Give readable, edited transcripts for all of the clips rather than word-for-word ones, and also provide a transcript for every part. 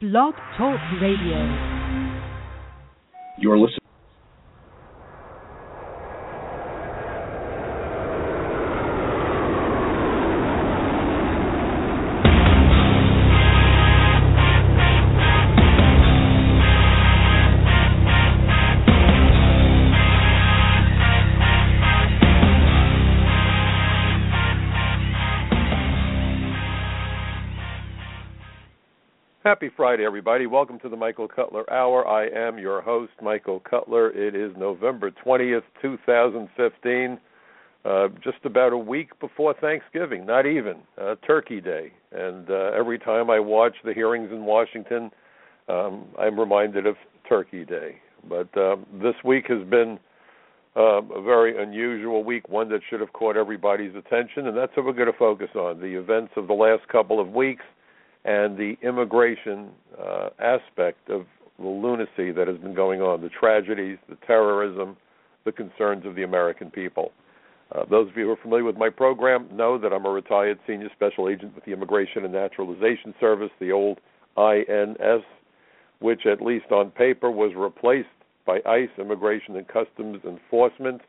Blog Talk Radio. You're listening. Happy Friday, everybody. Welcome to the Michael Cutler Hour. I am your host, Michael Cutler. It is November 20th, 2015, just about a week before Thanksgiving, not even, Turkey Day. And every time I watch the hearings in Washington, I'm reminded of Turkey Day. But this week has been a very unusual week, one that should have caught everybody's attention, and that's what we're going to focus on, the events of the last couple of weeks and the immigration aspect of the lunacy that has been going on, the tragedies, the terrorism, the concerns of the American people. Those of you who are familiar with my program know that I'm a retired senior special agent with the Immigration and Naturalization Service, the old INS, which at least on paper was replaced by ICE, Immigration and Customs Enforcement,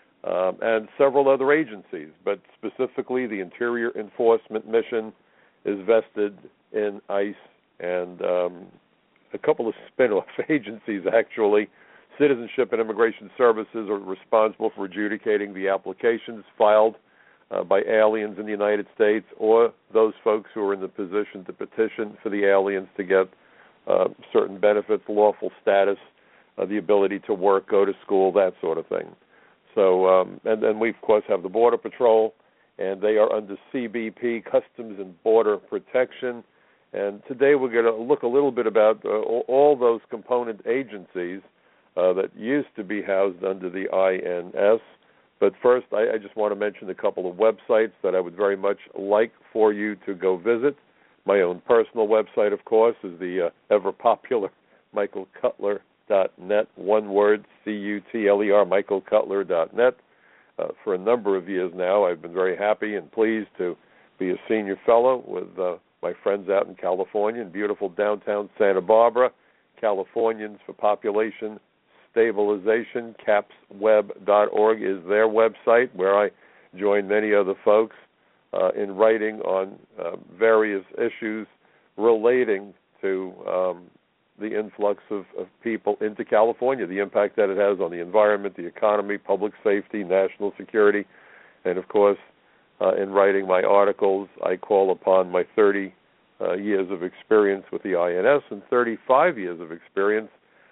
and several other agencies, but specifically the Interior Enforcement Mission is vested in ICE and a couple of spin-off agencies, actually. Citizenship and Immigration Services are responsible for adjudicating the applications filed by aliens in the United States or those folks who are in the position to petition for the aliens to get certain benefits, lawful status, the ability to work, go to school, that sort of thing. So, and then we, of course, have the Border Patrol, and they are under CBP, Customs and Border Protection. And today we're going to look a little bit about all those component agencies that used to be housed under the INS. But first, I just want to mention a couple of websites that I would very much like for you to go visit. My own personal website, of course, is the ever-popular michaelcutler.net, one word, C-U-T-L-E-R, michaelcutler.net. For a number of years now, I've been very happy and pleased to be a senior fellow with my friends out in California, in beautiful downtown Santa Barbara. Californians for Population Stabilization, capsweb.org is their website, where I join many other folks in writing on various issues relating to the influx of people into California, the impact that it has on the environment, the economy, public safety, national security, and of course, in writing my articles, I call upon my 30 years of experience with the INS and 35 years of experience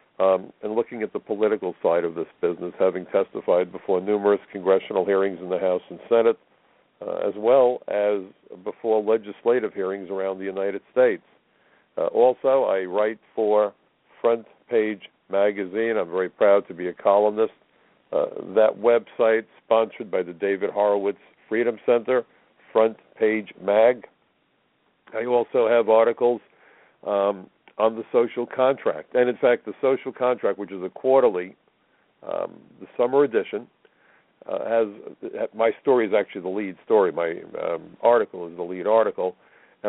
in looking at the political side of this business, having testified before numerous congressional hearings in the House and Senate, as well as before legislative hearings around the United States. Also, I write for Front Page Magazine. I'm very proud to be a columnist. That website, sponsored by the David Horowitz Freedom Center, Front Page Mag. I also have articles on the social contract. And in fact, the social contract, which is a quarterly, the summer edition, has my story is actually the lead story. My article is the lead article. And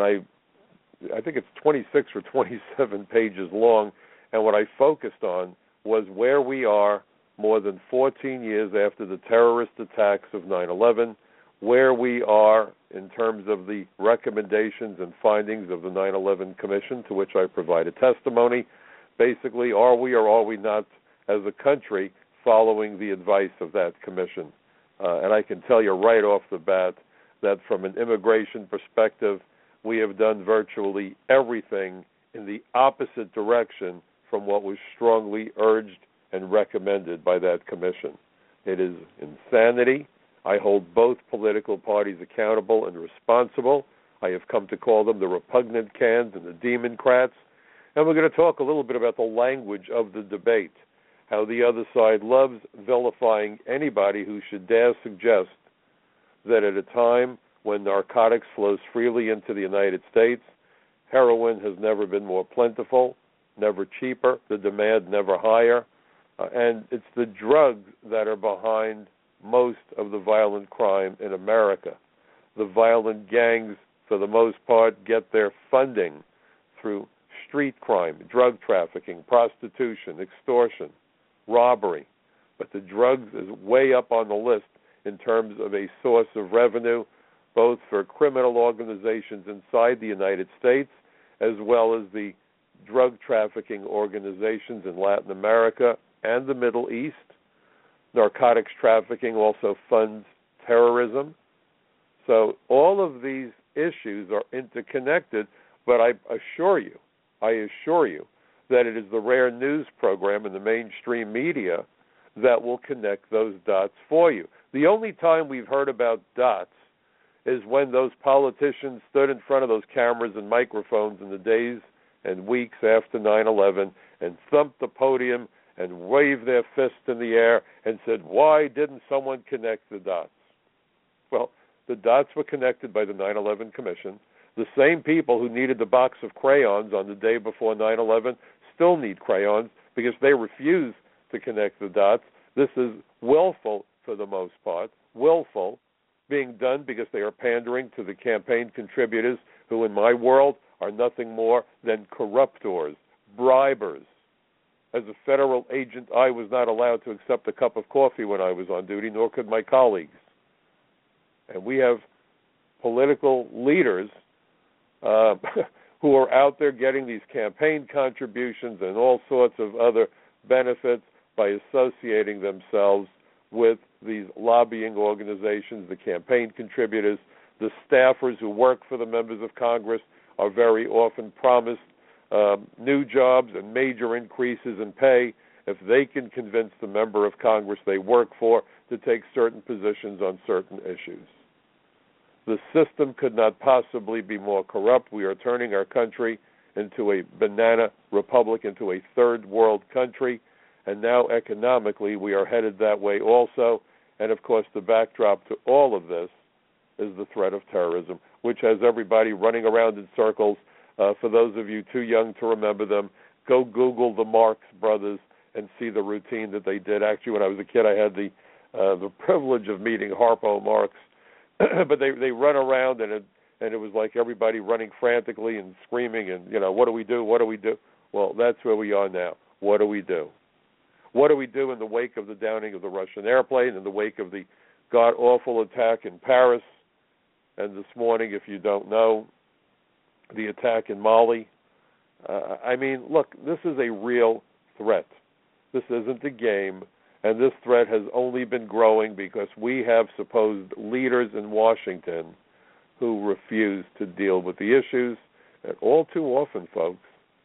I think it's 26 or 27 pages long, and what I focused on was where we are more than 14 years after the terrorist attacks of 9/11, where we are in terms of the recommendations and findings of the 9/11 Commission, to which I provided testimony. Basically, are we or are we not, as a country, following the advice of that commission? And I can tell you right off the bat that from an immigration perspective, we have done virtually everything in the opposite direction from what was strongly urged and recommended by that commission. It is insanity. I hold both political parties accountable and responsible. I have come to call them the repugnant cans and the Democrats. And we're going to talk a little bit about the language of the debate, how the other side loves vilifying anybody who should dare suggest that at a time when narcotics flows freely into the United States, heroin has never been more plentiful, never cheaper, the demand never higher, and it's the drugs that are behind most of the violent crime in America. The violent gangs, for the most part, get their funding through street crime, drug trafficking, prostitution, extortion, robbery. But the drugs is way up on the list in terms of a source of revenue, both for criminal organizations inside the United States as well as the drug trafficking organizations in Latin America and the Middle East. Narcotics trafficking also funds terrorism. So all of these issues are interconnected, but I assure you that it is the rare news program in the mainstream media that will connect those dots for you. The only time we've heard about dots is when those politicians stood in front of those cameras and microphones in the days and weeks after 9/11 and thumped the podium and waved their fist in the air and said, why didn't someone connect the dots? Well, the dots were connected by the 9/11 Commission. The same people who needed the box of crayons on the day before 9/11 still need crayons because they refuse to connect the dots. This is willful for the most part, willful, being done because they are pandering to the campaign contributors who, in my world, are nothing more than corruptors, bribers. As a federal agent, I was not allowed to accept a cup of coffee when I was on duty, nor could my colleagues. And we have political leaders who are out there getting these campaign contributions and all sorts of other benefits by associating themselves with these lobbying organizations, the campaign contributors. The staffers who work for the members of Congress are very often promised new jobs and major increases in pay if they can convince the member of Congress they work for to take certain positions on certain issues. The system could not possibly be more corrupt. We are turning our country into a banana republic, into a third world country, and now economically we are headed that way also. And of course the backdrop to all of this is the threat of terrorism, which has everybody running around in circles. For those of you too young to remember them, go Google the Marx Brothers and see the routine that they did. Actually, when I was a kid, I had the privilege of meeting Harpo Marx, but they run around and it was like everybody running frantically and screaming and, what do we do? What do we do? Well, that's where we are now. What do we do? What do we do in the wake of the downing of the Russian airplane, in the wake of the god-awful attack in Paris, and this morning, if you don't know, the attack in Mali? Look, this is a real threat. This isn't a game, and this threat has only been growing because we have supposed leaders in Washington who refuse to deal with the issues. And all too often, folks,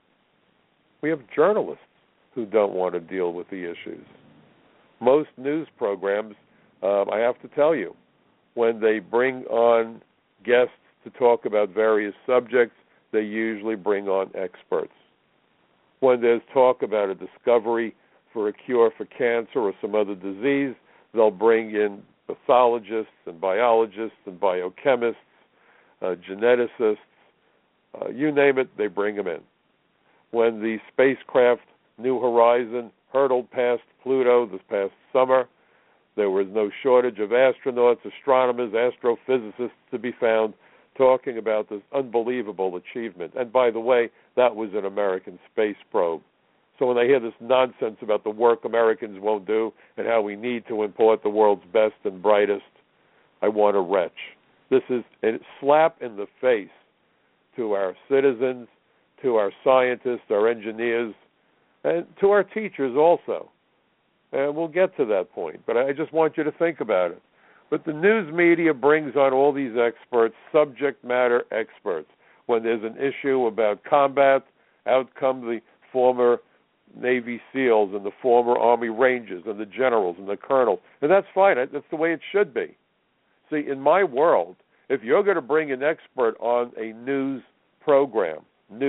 we have journalists who don't want to deal with the issues. Most news programs, I have to tell you, when they bring on guests to talk about various subjects, they usually bring on experts. When there's talk about a discovery for a cure for cancer or some other disease, they'll bring in pathologists and biologists and biochemists, geneticists, you name it, they bring them in. When the spacecraft New Horizon hurtled past Pluto this past summer, there was no shortage of astronauts, astronomers, astrophysicists to be found talking about this unbelievable achievement. And by the way, that was an American space probe. So when I hear this nonsense about the work Americans won't do and how we need to import the world's best and brightest, I want to retch. This is a slap in the face to our citizens, to our scientists, our engineers, and to our teachers also. And we'll get to that point, but I just want you to think about it. But the news media brings on all these experts, subject matter experts. When there's an issue about combat, out come the former Navy SEALs and the former Army Rangers and the generals and the colonels. And that's fine. That's the way it should be. See, in my world, if you're going to bring an expert on a news program,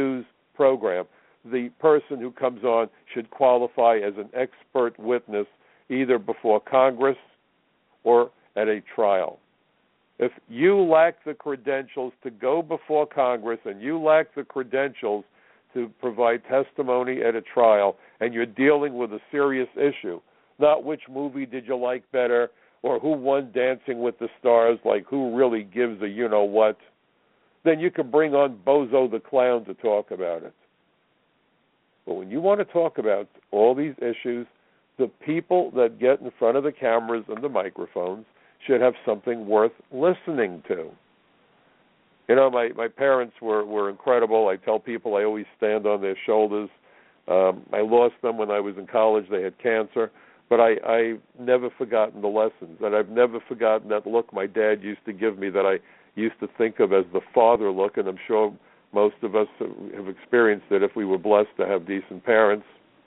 the person who comes on should qualify as an expert witness either before Congress or at a trial. If you lack the credentials to go before Congress and you lack the credentials to provide testimony at a trial and you're dealing with a serious issue, not which movie did you like better or who won Dancing with the Stars, like who really gives a you-know-what, then you can bring on Bozo the Clown to talk about it. when you want to talk about all these issues, the people that get in front of the cameras and the microphones should have something worth listening to. You know, my parents were incredible. I tell people I always stand on their shoulders. I lost them when I was in college. They had cancer. But I've never forgotten the lessons, and I've never forgotten that look my dad used to give me that I used to think of as the father look, and I'm sure most of us have experienced it if we were blessed to have decent parents.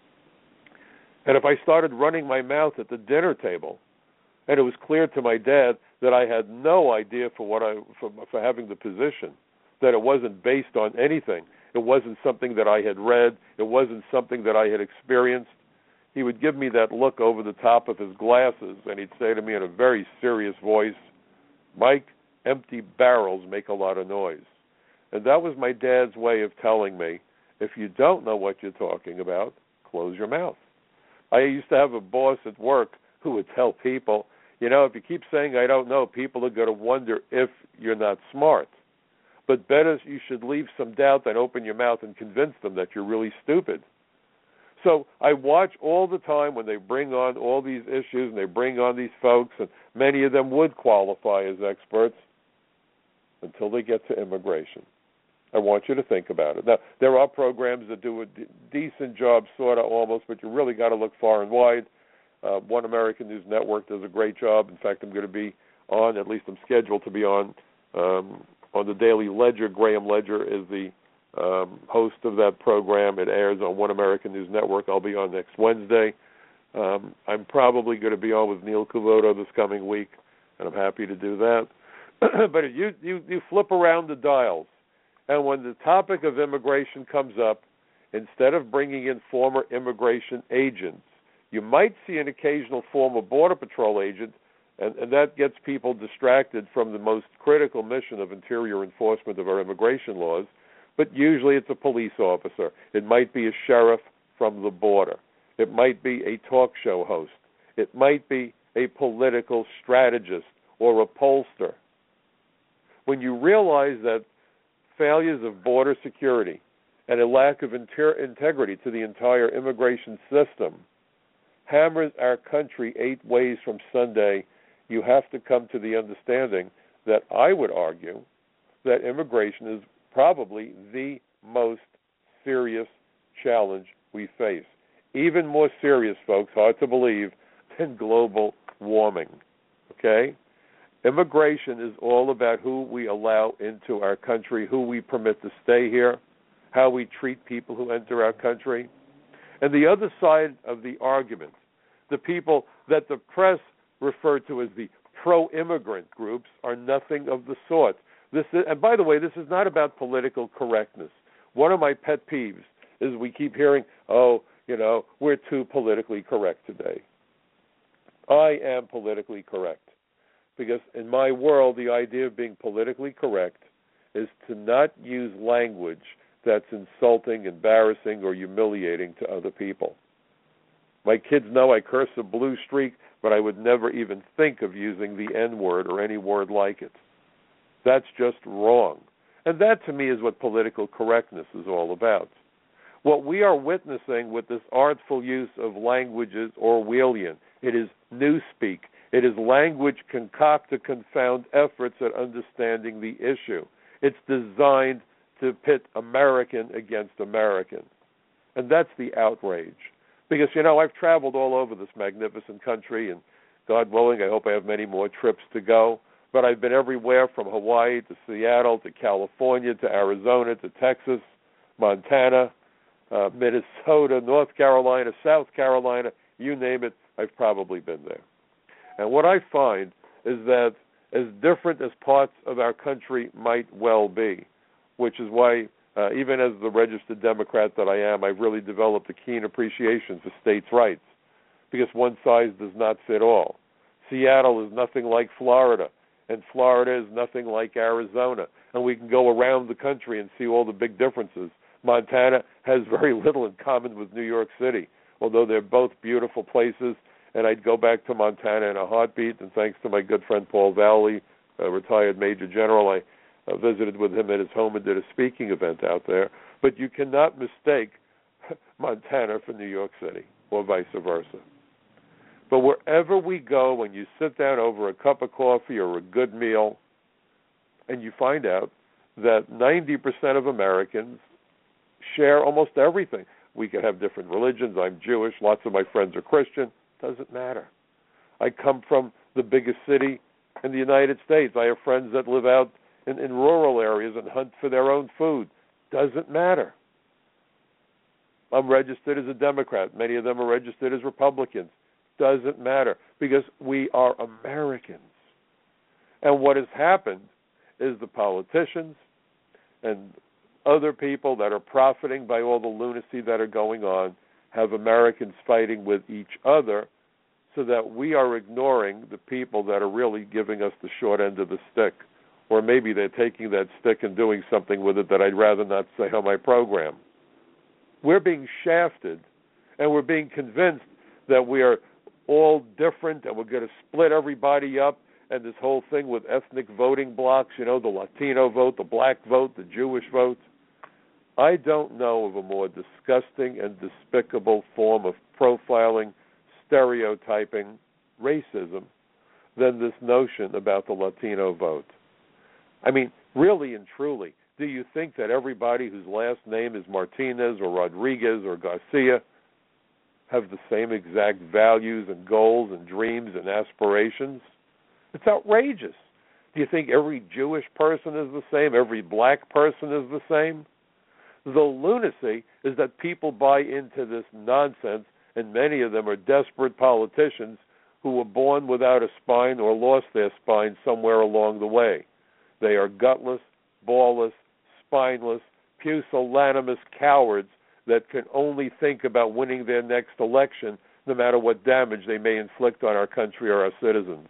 And if I started running my mouth at the dinner table, and it was clear to my dad that I had no idea for having the position, that it wasn't based on anything, it wasn't something that I had read, it wasn't something that I had experienced, he would give me that look over the top of his glasses, and he'd say to me in a very serious voice, "Mike, empty barrels make a lot of noise." And that was my dad's way of telling me, if you don't know what you're talking about, close your mouth. I used to have a boss at work who would tell people, you know, if you keep saying I don't know, people are going to wonder if you're not smart. But better you should leave some doubt than open your mouth and convince them that you're really stupid. So I watch all the time when they bring on all these issues and they bring on these folks, and many of them would qualify as experts until they get to immigration. I want you to think about it. Now, there are programs that do a decent job, sort of, almost, but you really got to look far and wide. One American News Network does a great job. In fact, I'm going to be on, at least I'm scheduled to be on the Daily Ledger. Graham Ledger is the host of that program. It airs on One American News Network. I'll be on next Wednesday. I'm probably going to be on with Neil Cavuto this coming week, and I'm happy to do that. But you flip around the dials, and when the topic of immigration comes up, instead of bringing in former immigration agents, you might see an occasional former Border Patrol agent, and that gets people distracted from the most critical mission of interior enforcement of our immigration laws. But usually it's a police officer. It might be a sheriff from the border. It might be a talk show host. It might be a political strategist or a pollster. When you realize that failures of border security and a lack of integrity to the entire immigration system hammers our country 8 ways from Sunday, you have to come to the understanding that I would argue that immigration is probably the most serious challenge we face. Even more serious, folks, hard to believe, than global warming. Okay? Immigration is all about who we allow into our country, who we permit to stay here, how we treat people who enter our country. And the other side of the argument, the people that the press refer to as the pro-immigrant groups, are nothing of the sort. And by the way, this is not about political correctness. One of my pet peeves is we keep hearing, we're too politically correct today. I am politically correct. Because in my world, the idea of being politically correct is to not use language that's insulting, embarrassing, or humiliating to other people. My kids know I curse a blue streak, but I would never even think of using the N-word or any word like it. That's just wrong. And that, to me, is what political correctness is all about. What we are witnessing with this artful use of language is Orwellian. It is newspeak. It is language concocted to confound efforts at understanding the issue. It's designed to pit American against American. And that's the outrage. Because, I've traveled all over this magnificent country, and God willing, I hope I have many more trips to go. But I've been everywhere from Hawaii to Seattle to California to Arizona to Texas, Montana, Minnesota, North Carolina, South Carolina, you name it, I've probably been there. And what I find is that as different as parts of our country might well be, which is why even as the registered Democrat that I am, I've really developed a keen appreciation for states' rights, because one size does not fit all. Seattle is nothing like Florida, and Florida is nothing like Arizona, and we can go around the country and see all the big differences. Montana has very little in common with New York City, although they're both beautiful places, and I'd go back to Montana in a heartbeat, and thanks to my good friend Paul Valley, a retired Major General, I visited with him at his home and did a speaking event out there. But you cannot mistake Montana for New York City, or vice versa. But wherever we go, when you sit down over a cup of coffee or a good meal, and you find out that 90% of Americans share almost everything. We could have different religions. I'm Jewish. Lots of my friends are Christian. Doesn't matter. I come from the biggest city in the United States. I have friends that live out in rural areas and hunt for their own food. Doesn't matter. I'm registered as a Democrat. Many of them are registered as Republicans. Doesn't matter, because we are Americans. And what has happened is the politicians and other people that are profiting by all the lunacy that are going on have Americans fighting with each other, so that we are ignoring the people that are really giving us the short end of the stick. Or maybe they're taking that stick and doing something with it that I'd rather not say on my program. We're being shafted, and we're being convinced that we are all different and we're going to split everybody up, and this whole thing with ethnic voting blocks, the Latino vote, the black vote, the Jewish vote. I don't know of a more disgusting and despicable form of profiling, stereotyping, racism than this notion about the Latino vote. I mean, really and truly, do you think that everybody whose last name is Martinez or Rodriguez or Garcia have the same exact values and goals and dreams and aspirations? It's outrageous. Do you think every Jewish person is the same? Every black person is the same? The lunacy is that people buy into this nonsense, and many of them are desperate politicians who were born without a spine or lost their spine somewhere along the way. They are gutless, ballless, spineless, pusillanimous cowards that can only think about winning their next election, no matter what damage they may inflict on our country or our citizens.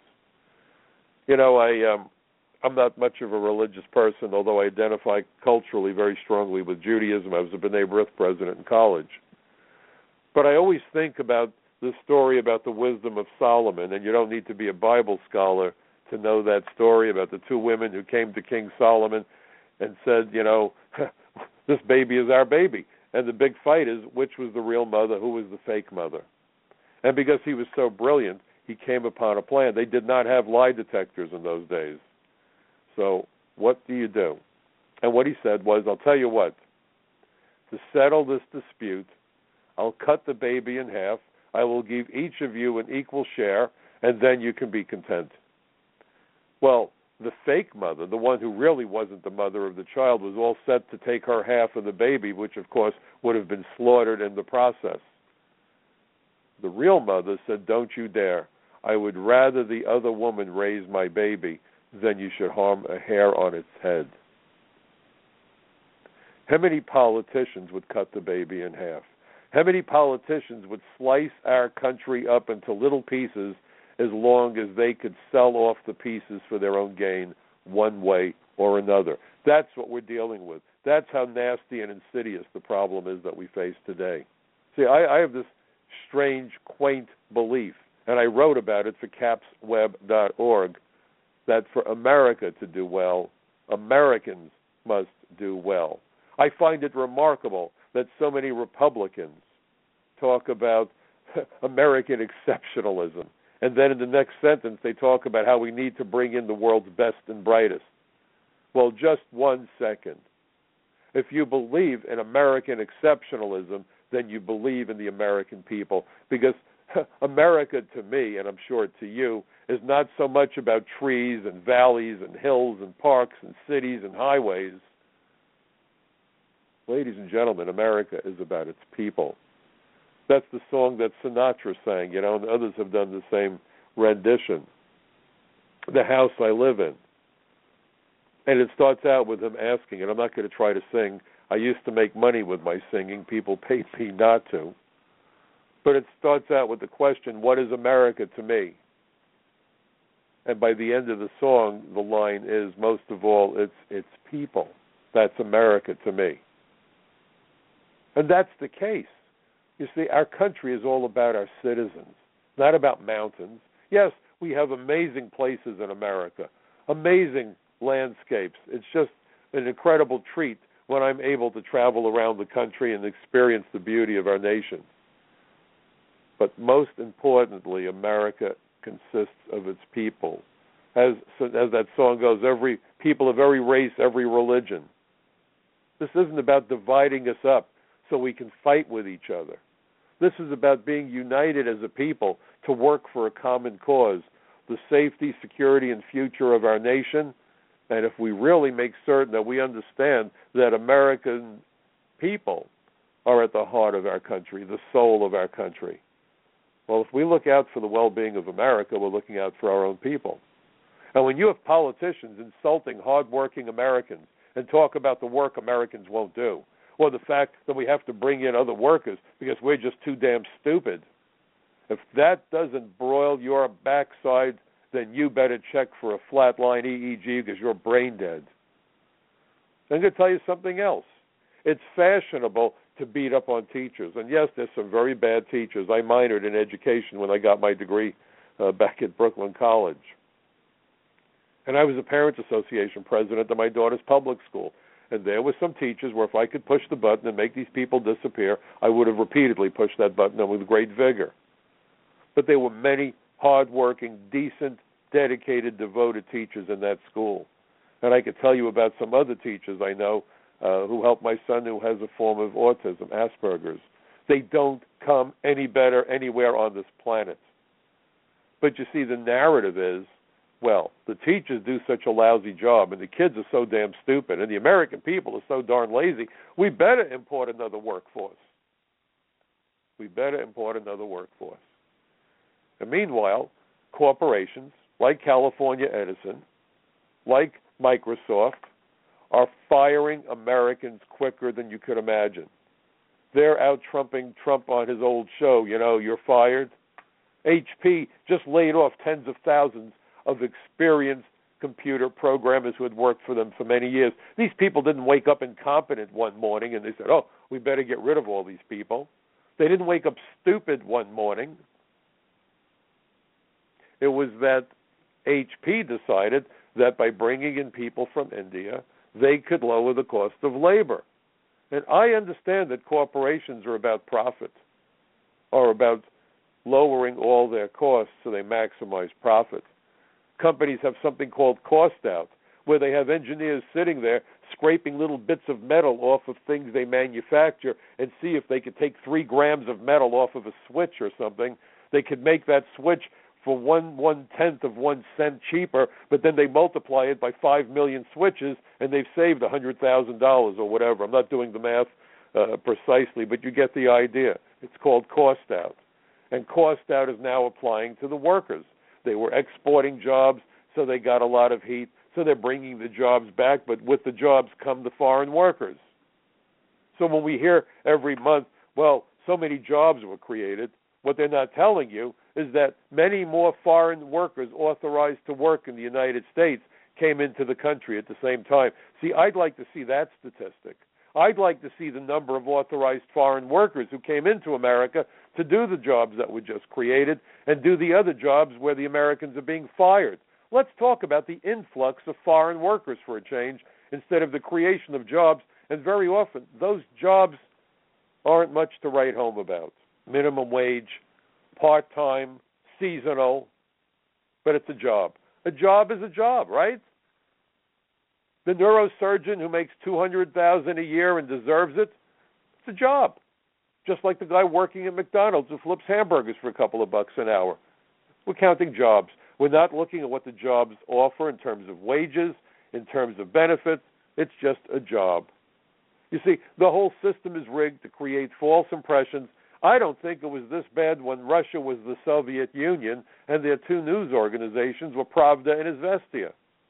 I'm not much of a religious person, although I identify culturally very strongly with Judaism. I was a B'nai B'rith president in college. But I always think about the story about the wisdom of Solomon, and you don't need to be a Bible scholar to know that story about the two women who came to King Solomon and said, this baby is our baby. And the big fight is which was the real mother, who was the fake mother. And because he was so brilliant, he came upon a plan. They did not have lie detectors in those days. So what do you do? And what he said was, I'll tell you what, to settle this dispute, I'll cut the baby in half. I will give each of you an equal share, and then you can be content. Well, the fake mother, the one who really wasn't the mother of the child, was all set to take her half of the baby, which, of course, would have been slaughtered in the process. The real mother said, don't you dare. I would rather the other woman raise my baby than you should harm a hair on its head. How many politicians would cut the baby in half? How many politicians would slice our country up into little pieces as long as they could sell off the pieces for their own gain one way or another? That's what we're dealing with. That's how nasty and insidious the problem is that we face today. See, I have this strange, quaint belief, and I wrote about it for capsweb.org, that for America to do well, Americans must do well. I find it remarkable that so many Republicans talk about American exceptionalism, and then in the next sentence they talk about how we need to bring in the world's best and brightest. Well, just 1 second. If you believe in American exceptionalism, then you believe in the American people, because America to me, and I'm sure to you, is not so much about trees and valleys and hills and parks and cities and highways. Ladies and gentlemen, America is about its people. That's the song that Sinatra sang, and others have done the same rendition. The House I Live In. And it starts out with him asking, and I'm not going to try to sing. I used to make money with my singing. People paid me not to. But it starts out with the question, what is America to me? And by the end of the song, the line is, most of all, it's people. That's America to me. And that's the case. You see, our country is all about our citizens, not about mountains. Yes, we have amazing places in America, amazing landscapes. It's just an incredible treat when I'm able to travel around the country and experience the beauty of our nation. But most importantly, America consists of its people. As that song goes, every people of every race, every religion. This isn't about dividing us up so we can fight with each other. This is about being united as a people to work for a common cause, the safety, security, and future of our nation. And if we really make certain that we understand that American people are at the heart of our country, the soul of our country, well, if we look out for the well-being of America, we're looking out for our own people. And when you have politicians insulting hard-working Americans and talk about the work Americans won't do, or the fact that we have to bring in other workers because we're just too damn stupid, if that doesn't broil your backside, then you better check for a flatline EEG because you're brain dead. I'm going to tell you something else. It's fashionable to beat up on teachers. And yes, there's some very bad teachers. I minored in education when I got my degree back at Brooklyn College. And I was a Parents Association president of my daughter's public school. And there were some teachers where if I could push the button and make these people disappear, I would have repeatedly pushed that button and with great vigor. But there were many hard-working, decent, dedicated, devoted teachers in that school. And I could tell you about some other teachers I know who helped my son who has a form of autism, Asperger's. They don't come any better anywhere on this planet. But you see, the narrative is, well, the teachers do such a lousy job and the kids are so damn stupid and the American people are so darn lazy, we better import another workforce. We better import another workforce. And meanwhile, corporations like California Edison, like Microsoft, are firing Americans quicker than you could imagine. They're out trumping Trump on his old show, you're fired. HP just laid off tens of thousands of experienced computer programmers who had worked for them for many years. These people didn't wake up incompetent one morning and they said, oh, we better get rid of all these people. They didn't wake up stupid one morning. It was that HP decided that by bringing in people from India, they could lower the cost of labor. And I understand that corporations are about profit, or about lowering all their costs so they maximize profit. Companies have something called cost out, where they have engineers sitting there scraping little bits of metal off of things they manufacture and see if they could take 3 grams of metal off of a switch or something. They could make that switch for 1/10 of 1 cent cheaper, but then they multiply it by 5 million switches, and they've saved $100,000 or whatever. I'm not doing the math precisely, but you get the idea. It's called cost out. And cost out is now applying to the workers. They were exporting jobs, so they got a lot of heat, so they're bringing the jobs back, but with the jobs come the foreign workers. So when we hear every month, well, so many jobs were created, what they're not telling you is that many more foreign workers authorized to work in the United States came into the country at the same time. See, I'd like to see that statistic. I'd like to see the number of authorized foreign workers who came into America to do the jobs that were just created and do the other jobs where the Americans are being fired. Let's talk about the influx of foreign workers for a change instead of the creation of jobs. And very often, those jobs aren't much to write home about. Minimum wage, part-time, seasonal, but it's a job. A job is a job, right? The neurosurgeon who makes $200,000 a year and deserves it, it's a job. Just like the guy working at McDonald's who flips hamburgers for a couple of bucks an hour. We're counting jobs. We're not looking at what the jobs offer in terms of wages, in terms of benefits. It's just a job. You see, the whole system is rigged to create false impressions. I don't think it was this bad when Russia was the Soviet Union and their 2 news organizations were Pravda and Izvestia.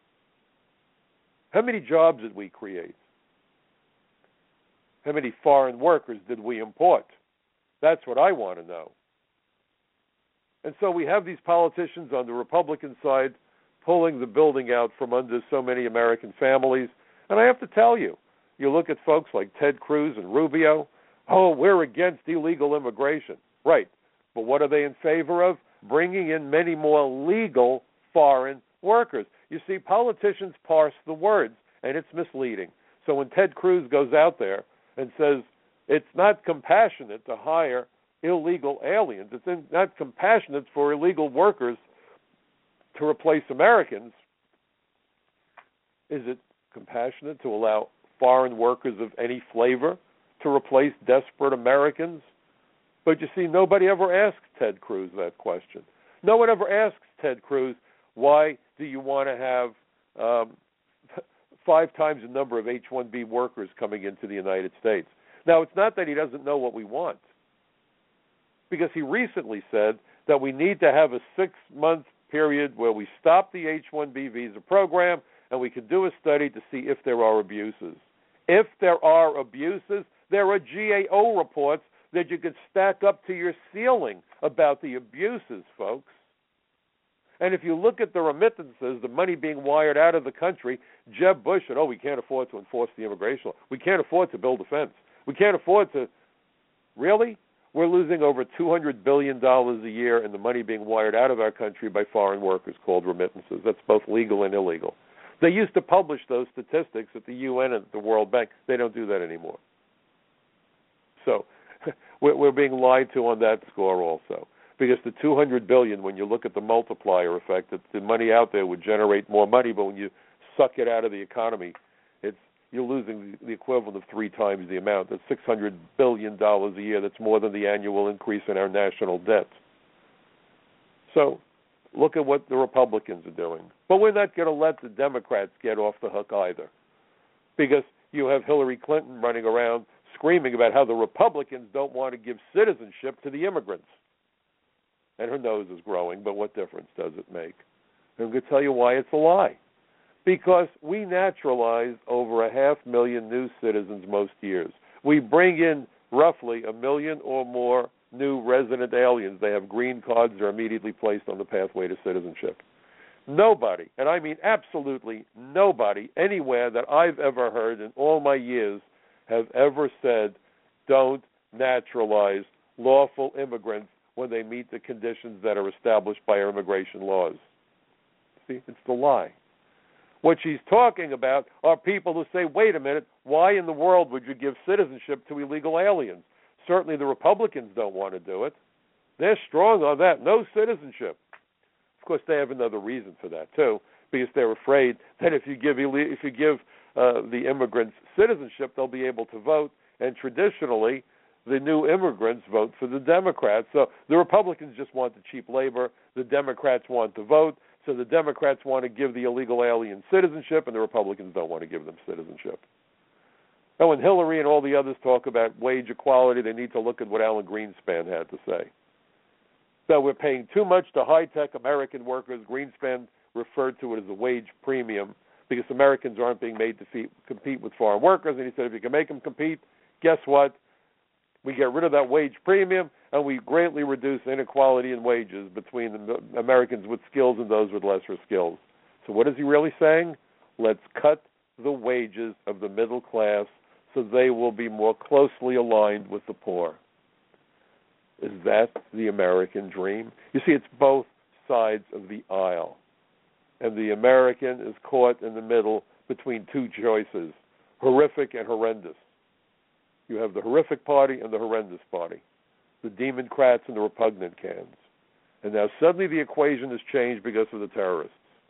How many jobs did we create? How many foreign workers did we import? That's what I want to know. And so we have these politicians on the Republican side pulling the building out from under so many American families. And I have to tell you, you look at folks like Ted Cruz and Rubio, oh, we're against illegal immigration. Right. But what are they in favor of? Bringing in many more legal foreign workers. You see, politicians parse the words, and it's misleading. So when Ted Cruz goes out there and says it's not compassionate to hire illegal aliens, it's not compassionate for illegal workers to replace Americans, is it compassionate to allow foreign workers of any flavor to replace desperate Americans? But you see, nobody ever asks Ted Cruz that question. No one ever asks Ted Cruz, why do you want to have 5 times the number of H-1B workers coming into the United States? Now, it's not that he doesn't know what we want, because he recently said that we need to have a 6-month period where we stop the H-1B visa program and we can do a study to see if there are abuses. If there are abuses, there are GAO reports that you could stack up to your ceiling about the abuses, folks. And if you look at the remittances, the money being wired out of the country, Jeb Bush said, we can't afford to enforce the immigration law. We can't afford to build a fence. We can't afford to... Really? We're losing over $200 billion a year in the money being wired out of our country by foreign workers called remittances. That's both legal and illegal. They used to publish those statistics at the UN and at the World Bank. They don't do that anymore. So we're being lied to on that score also. Because the $200 billion, when you look at the multiplier effect, that the money out there would generate more money, but when you suck it out of the economy, you're losing the equivalent of 3 times the amount. That's $600 billion a year. That's more than the annual increase in our national debt. So look at what the Republicans are doing. But we're not going to let the Democrats get off the hook either, because you have Hillary Clinton running around screaming about how the Republicans don't want to give citizenship to the immigrants. And her nose is growing, but what difference does it make? I'm going to tell you why it's a lie. Because we naturalize over 500,000 new citizens most years. We bring in roughly 1 million or more new resident aliens. They have green cards. They're immediately placed on the pathway to citizenship. Nobody, and I mean absolutely nobody, anywhere that I've ever heard in all my years have ever said, don't naturalize lawful immigrants when they meet the conditions that are established by our immigration laws. See, it's the lie. What she's talking about are people who say, wait a minute, why in the world would you give citizenship to illegal aliens? Certainly the Republicans don't want to do it. They're strong on that. No citizenship. Of course, they have another reason for that, too, because they're afraid that if you give the immigrants citizenship, they'll be able to vote, and traditionally, the new immigrants vote for the Democrats. So the Republicans just want the cheap labor. The Democrats want to vote. So the Democrats want to give the illegal alien citizenship, and the Republicans don't want to give them citizenship. And when Hillary and all the others talk about wage equality, they need to look at what Alan Greenspan had to say. That we're paying too much to high-tech American workers. Greenspan referred to it as a wage premium because Americans aren't being made to compete with foreign workers. And he said, if you can make them compete, guess what? We get rid of that wage premium, and we greatly reduce inequality in wages between the Americans with skills and those with lesser skills. So what is he really saying? Let's cut the wages of the middle class so they will be more closely aligned with the poor. Is that the American dream? You see, it's both sides of the aisle. And the American is caught in the middle between 2 choices, horrific and horrendous. You have the horrific party and the horrendous party, the Democrats and the repugnant cans. And now suddenly the equation has changed because of the terrorists.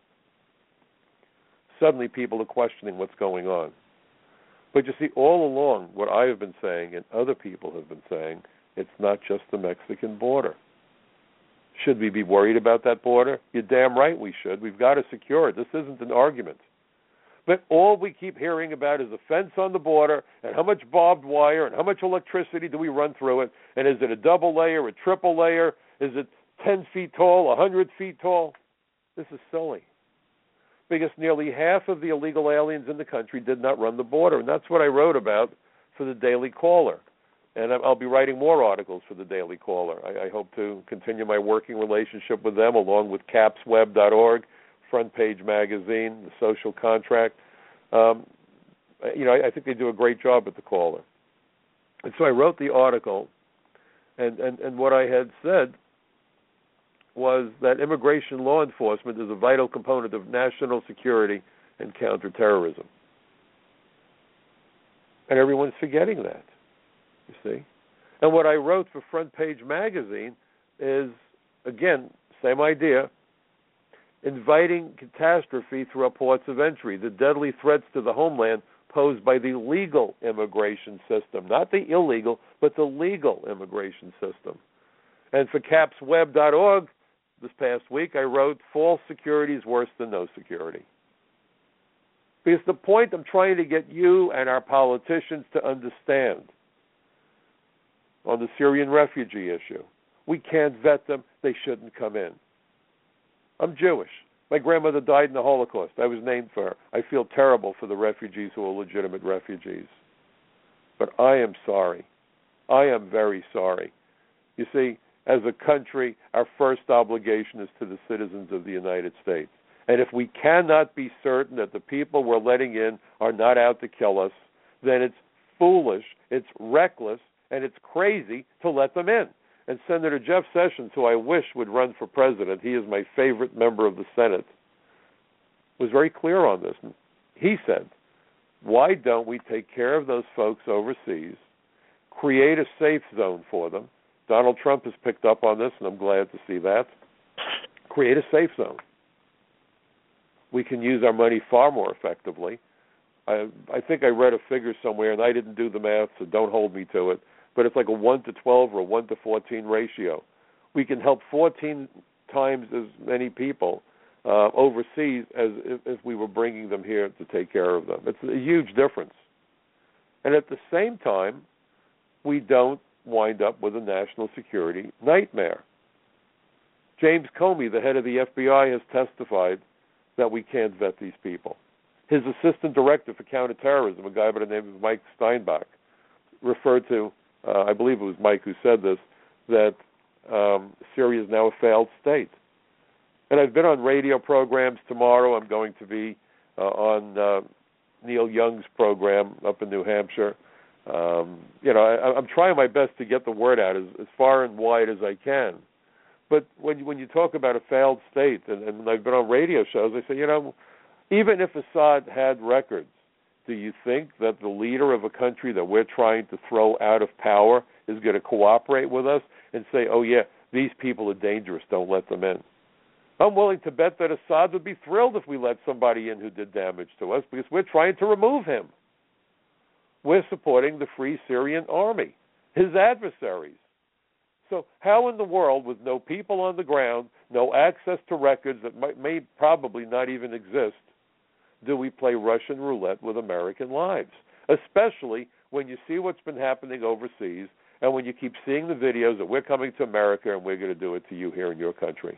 Suddenly people are questioning what's going on. But you see, all along, what I have been saying and other people have been saying, it's not just the Mexican border. Should we be worried about that border? You're damn right we should. We've got to secure it. This isn't an argument. But all we keep hearing about is a fence on the border and how much barbed wire and how much electricity do we run through it, and is it a double layer, a triple layer, is it 10 feet tall, 100 feet tall? This is silly. Because nearly half of the illegal aliens in the country did not run the border, and that's what I wrote about for the Daily Caller. And I'll be writing more articles for the Daily Caller. I hope to continue my working relationship with them, along with capsweb.org, Front Page Magazine, The Social Contract. I think they do a great job at the Caller. And so I wrote the article, and what I had said was that immigration law enforcement is a vital component of national security and counterterrorism. And everyone's forgetting that, you see. And what I wrote for Front Page Magazine is, again, same idea, inviting catastrophe through our ports of entry, the deadly threats to the homeland posed by the legal immigration system, not the illegal, but the legal immigration system. And for capsweb.org this past week, I wrote, false security is worse than no security. Because the point I'm trying to get you and our politicians to understand on the Syrian refugee issue, we can't vet them, they shouldn't come in. I'm Jewish. My grandmother died in the Holocaust. I was named for her. I feel terrible for the refugees who are legitimate refugees. But I am sorry. I am very sorry. You see, as a country, our first obligation is to the citizens of the United States. And if we cannot be certain that the people we're letting in are not out to kill us, then it's foolish, it's reckless, and it's crazy to let them in. And Senator Jeff Sessions, who I wish would run for president, he is my favorite member of the Senate, was very clear on this. He said, why don't we take care of those folks overseas, create a safe zone for them? Donald Trump has picked up on this, and I'm glad to see that. Create a safe zone. We can use our money far more effectively. I think I read a figure somewhere, and I didn't do the math, so don't hold me to it, but it's like a 1 to 12 or a 1 to 14 ratio. We can help 14 times as many people overseas as if we were bringing them here to take care of them. It's a huge difference. And at the same time, we don't wind up with a national security nightmare. James Comey, the head of the FBI, has testified that we can't vet these people. His assistant director for counterterrorism, a guy by the name of Mike Steinbach, referred to, I believe it was Mike who said this, that Syria is now a failed state. And I've been on radio programs. Tomorrow I'm going to be on Neil Young's program up in New Hampshire. I'm trying my best to get the word out as far and wide as I can. But when you talk about a failed state, and I've been on radio shows, I say, even if Assad had records, do you think that the leader of a country that we're trying to throw out of power is going to cooperate with us and say, oh, yeah, these people are dangerous, don't let them in? I'm willing to bet that Assad would be thrilled if we let somebody in who did damage to us because we're trying to remove him. We're supporting the Free Syrian Army, his adversaries. So how in the world, with no people on the ground, no access to records that may probably not even exist, do we play Russian roulette with American lives? Especially when you see what's been happening overseas and when you keep seeing the videos that we're coming to America and we're going to do it to you here in your country.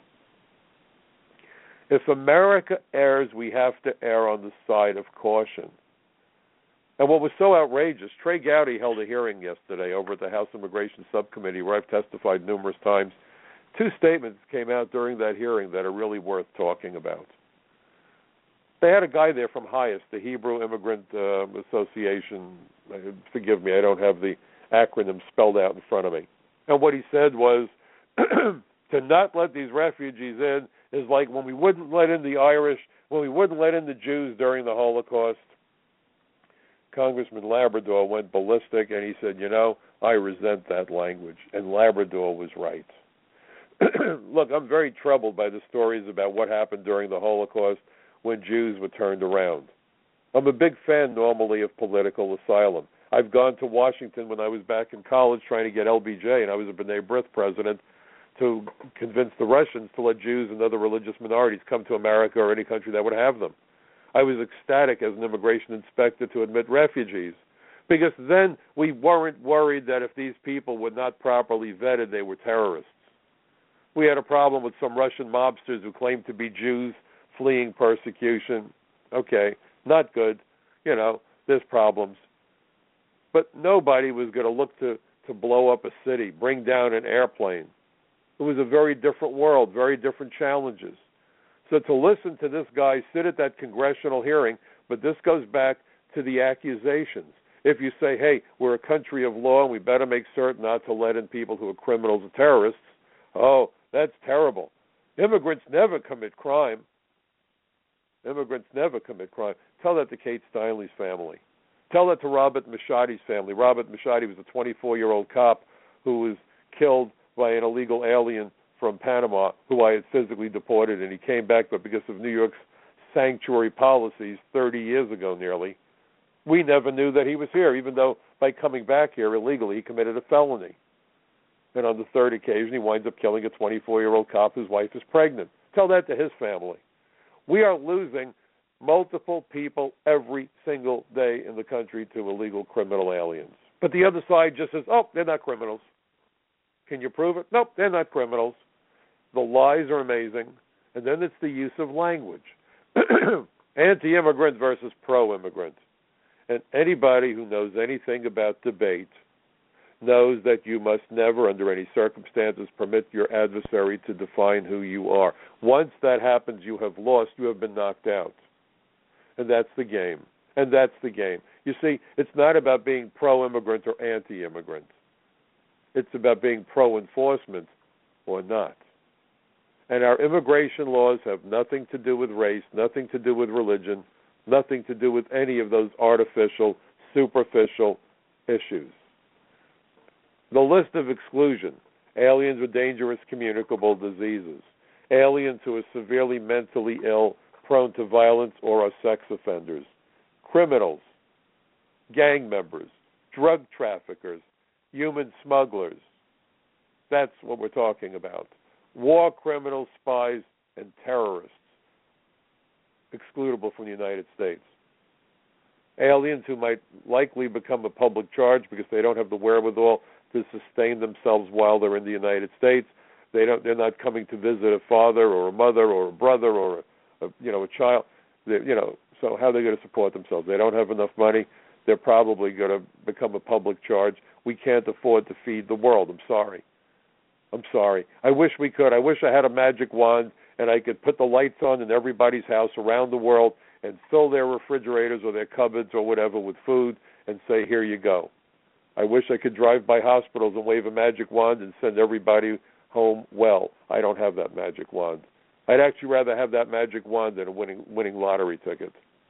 If America errs, we have to err on the side of caution. And what was so outrageous, Trey Gowdy held a hearing yesterday over at the House Immigration Subcommittee where I've testified numerous times. Two statements came out during that hearing that are really worth talking about. They had a guy there from HIAS, the Hebrew Immigrant Association. Forgive me, I don't have the acronym spelled out in front of me. And what he said was, to not let these refugees in is like when we wouldn't let in the Irish, when we wouldn't let in the Jews during the Holocaust. Congressman Labrador went ballistic, and he said, I resent that language. And Labrador was right. Look, I'm very troubled by the stories about what happened during the Holocaust when Jews were turned around. I'm a big fan normally of political asylum. I've gone to Washington when I was back in college trying to get LBJ, and I was a B'nai B'rith president, to convince the Russians to let Jews and other religious minorities come to America or any country that would have them. I was ecstatic as an immigration inspector to admit refugees, because then we weren't worried that if these people were not properly vetted, they were terrorists. We had a problem with some Russian mobsters who claimed to be Jews fleeing persecution. Okay, not good. There's problems. But nobody was going to look to blow up a city, bring down an airplane. It was a very different world, very different challenges. So to listen to this guy sit at that congressional hearing, but this goes back to the accusations. If you say, hey, we're a country of law and we better make certain not to let in people who are criminals or terrorists, oh, that's terrible. Immigrants never commit crime. Immigrants never commit crime. Tell that to Kate Steinle's family. Tell that to Robert Machadi's family. Robert Machadi was a 24-year-old cop who was killed by an illegal alien from Panama who I had physically deported, and he came back, but because of New York's sanctuary policies 30 years ago nearly, we never knew that he was here, even though by coming back here illegally he committed a felony. And on the third occasion he winds up killing a 24-year-old cop whose wife is pregnant. Tell that to his family. We are losing multiple people every single day in the country to illegal criminal aliens. But the other side just says, oh, they're not criminals. Can you prove it? Nope, they're not criminals. The lies are amazing. And then it's the use of language. Anti-immigrant versus pro-immigrant. And anybody who knows anything about debate knows that you must never, under any circumstances, permit your adversary to define who you are. Once that happens, you have lost. You have been knocked out. And that's the game. And that's the game. You see, it's not about being pro-immigrant or anti-immigrant. It's about being pro-enforcement or not. And our immigration laws have nothing to do with race, nothing to do with religion, nothing to do with any of those artificial, superficial issues. The list of exclusion: aliens with dangerous communicable diseases, aliens who are severely mentally ill, prone to violence, or are sex offenders, criminals, gang members, drug traffickers, human smugglers. That's what we're talking about. War criminals, spies, and terrorists, excludable from the United States. Aliens who might likely become a public charge because they don't have the wherewithal to sustain themselves while they're in the United States. They're not coming to visit a father or a mother or a brother or a child. So how are they going to support themselves? They don't have enough money. They're probably going to become a public charge. We can't afford to feed the world. I'm sorry. I wish we could. I wish I had a magic wand and I could put the lights on in everybody's house around the world and fill their refrigerators or their cupboards or whatever with food and say, here you go. I wish I could drive by hospitals and wave a magic wand and send everybody home well. I don't have that magic wand. I'd actually rather have that magic wand than a winning lottery ticket.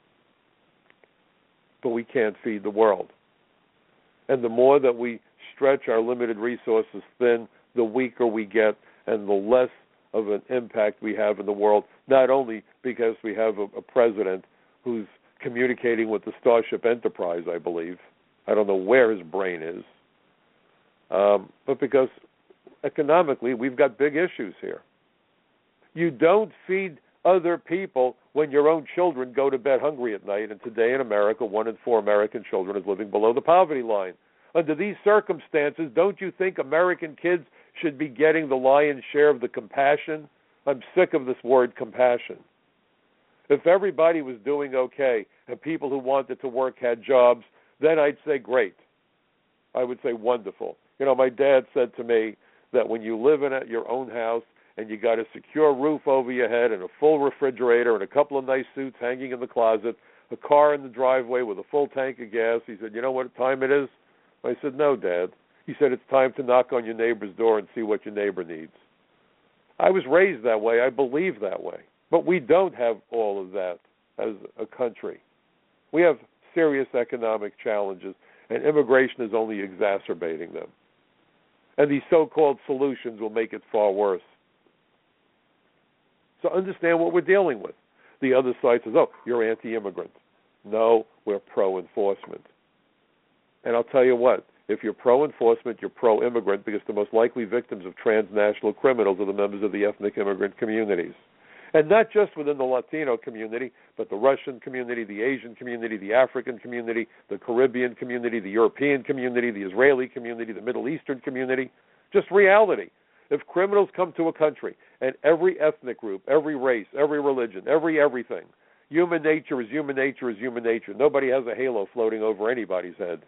But we can't feed the world. And the more that we stretch our limited resources thin, the weaker we get and the less of an impact we have in the world, not only because we have a president who's communicating with the Starship Enterprise, I believe. I don't know where his brain is. But because economically we've got big issues here. You don't feed other people when your own children go to bed hungry at night, and today in America, 1 in 4 American children is living below the poverty line. Under these circumstances, don't you think American kids should be getting the lion's share of the compassion? I'm sick of this word compassion. If everybody was doing okay and people who wanted to work had jobs, then I'd say great. I would say wonderful. My dad said to me that when you live in your own house and you got a secure roof over your head and a full refrigerator and a couple of nice suits hanging in the closet, a car in the driveway with a full tank of gas, he said, you know what time it is? I said, no, Dad. He said, it's time to knock on your neighbor's door and see what your neighbor needs. I was raised that way. I believe that way. But we don't have all of that as a country. We have serious economic challenges, and immigration is only exacerbating them. And these so-called solutions will make it far worse. So understand what we're dealing with. The other side says, oh, you're anti-immigrant. No, we're pro-enforcement. And I'll tell you what, if you're pro-enforcement, you're pro-immigrant, because the most likely victims of transnational criminals are the members of the ethnic immigrant communities. And not just within the Latino community, but the Russian community, the Asian community, the African community, the Caribbean community, the European community, the Israeli community, the Middle Eastern community. Just reality. If criminals come to a country, and every ethnic group, every race, every religion, everything, human nature is human nature is human nature. Nobody has a halo floating over anybody's head.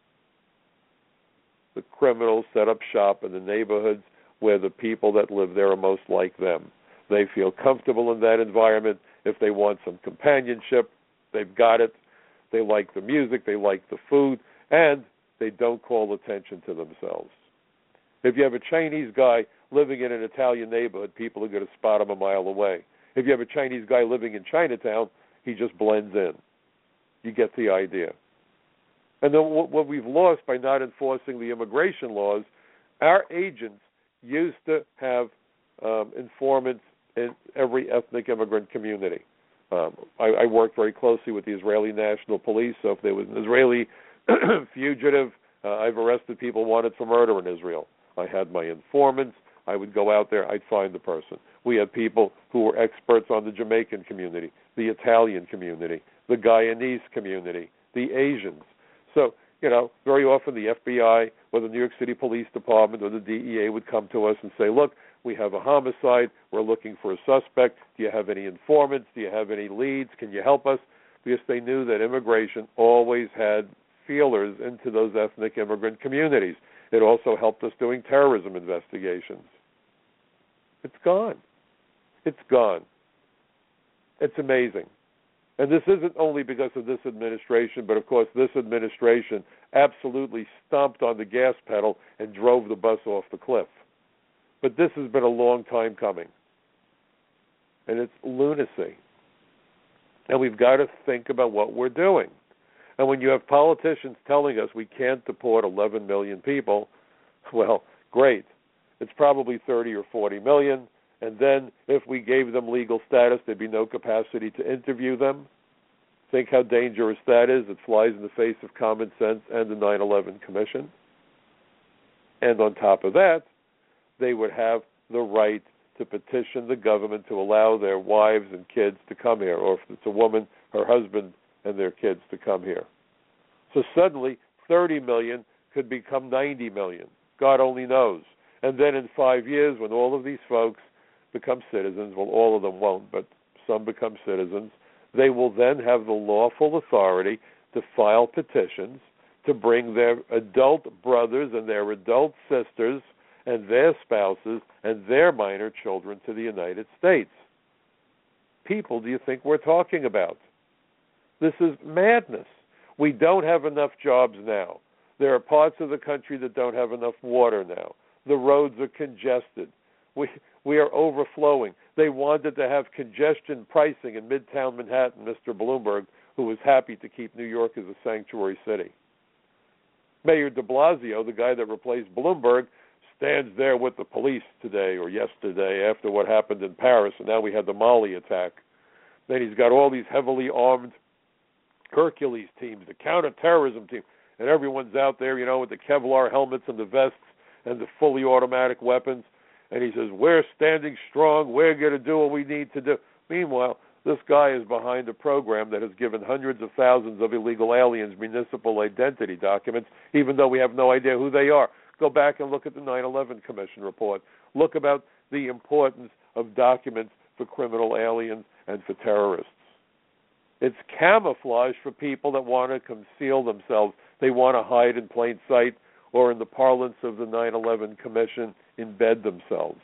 The criminals set up shop in the neighborhoods where the people that live there are most like them. They feel comfortable in that environment. If they want some companionship, they've got it. They like the music, they like the food, and they don't call attention to themselves. If you have a Chinese guy living in an Italian neighborhood, people are going to spot him a mile away. If you have a Chinese guy living in Chinatown, he just blends in. You get the idea. And then what we've lost by not enforcing the immigration laws, our agents used to have informants in every ethnic immigrant community. I worked very closely with the Israeli National Police, so if there was an Israeli fugitive, I've arrested people wanted for murder in Israel. I had my informants. I would go out there. I'd find the person. We had people who were experts on the Jamaican community, the Italian community, the Guyanese community, the Asians. So, very often the FBI or the New York City Police Department or the DEA would come to us and say, look, we have a homicide. We're looking for a suspect. Do you have any informants? Do you have any leads? Can you help us? Because they knew that immigration always had feelers into those ethnic immigrant communities. It also helped us doing terrorism investigations. It's gone. It's gone. It's amazing. And this isn't only because of this administration, but of course this administration absolutely stomped on the gas pedal and drove the bus off the cliff. But this has been a long time coming. And it's lunacy. And we've got to think about what we're doing. And when you have politicians telling us we can't deport 11 million people, well, great. It's probably 30 or 40 million. And then if we gave them legal status, there'd be no capacity to interview them. Think how dangerous that is. It flies in the face of common sense and the 9/11 Commission. And on top of that, they would have the right to petition the government to allow their wives and kids to come here, or if it's a woman, her husband and their kids to come here. So suddenly, 30 million could become 90 million. God only knows. And then in 5 years, when all of these folks become citizens, well, all of them won't, but some become citizens, they will then have the lawful authority to file petitions to bring their adult brothers and their adult sisters and their spouses and their minor children to the United States. People do you think we're talking about? This is madness. We don't have enough jobs now. There are parts of the country that don't have enough water now. The roads are congested. We are overflowing. They wanted to have congestion pricing in Midtown Manhattan, Mr. Bloomberg, who was happy to keep New York as a sanctuary city. Mayor de Blasio, the guy that replaced Bloomberg, stands there with the police today or yesterday after what happened in Paris, and now we had the Mali attack. Then he's got all these heavily armed Hercules teams, the counterterrorism team, and everyone's out there, with the Kevlar helmets and the vests and the fully automatic weapons. And he says, we're standing strong, we're going to do what we need to do. Meanwhile, this guy is behind a program that has given hundreds of thousands of illegal aliens municipal identity documents, even though we have no idea who they are. Go back and look at the 9/11 Commission report. Look about the importance of documents for criminal aliens and for terrorists. It's camouflage for people that want to conceal themselves. They want to hide in plain sight, or in the parlance of the 9/11 Commission, embed themselves.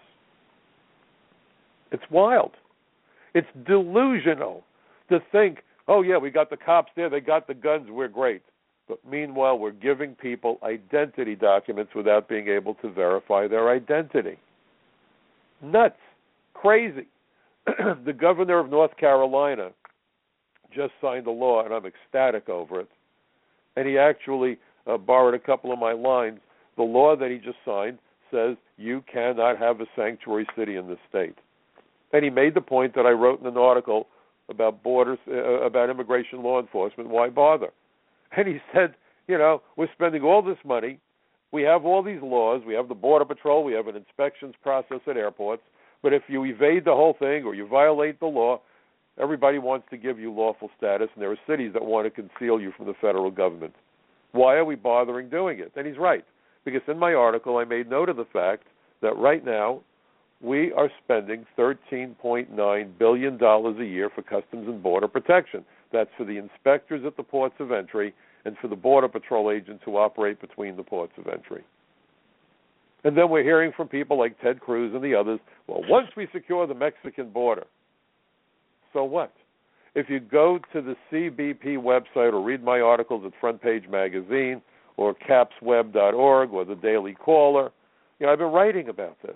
It's wild. It's delusional to think, oh yeah, we got the cops there, they got the guns, we're great. But meanwhile, we're giving people identity documents without being able to verify their identity. Nuts. Crazy. The governor of North Carolina just signed a law, and I'm ecstatic over it. And he actually borrowed a couple of my lines. The law that he just signed says you cannot have a sanctuary city in this state. And he made the point that I wrote in an article about borders, about immigration law enforcement. Why bother? And he said, we're spending all this money. We have all these laws. We have the Border Patrol. We have an inspections process at airports. But if you evade the whole thing or you violate the law, everybody wants to give you lawful status, and there are cities that want to conceal you from the federal government. Why are we bothering doing it? And he's right, because in my article I made note of the fact that right now we are spending $13.9 billion a year for Customs and Border Protection. That's for the inspectors at the ports of entry and for the Border Patrol agents who operate between the ports of entry. And then we're hearing from people like Ted Cruz and the others, well, once we secure the Mexican border, so what? If you go to the CBP website or read my articles at Front Page Magazine or capsweb.org or the Daily Caller, I've been writing about this.